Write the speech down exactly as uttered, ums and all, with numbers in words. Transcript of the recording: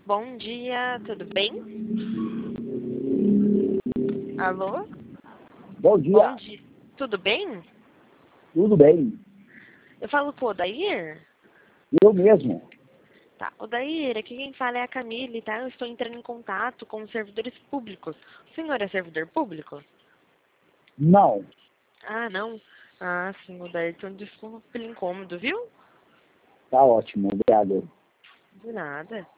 Bom dia, tudo bem? Alô? Bom dia. Bom dia. Tudo bem? Tudo bem? Eu falo com o Odair? Eu mesmo. Tá. Odair, aqui quem fala é a Camille, tá? Eu estou entrando em contato com os servidores públicos. O senhor é servidor público? Não. Ah, não? Ah, sim, Odair. Então desculpa pelo incômodo, viu? Tá ótimo, obrigado. De nada.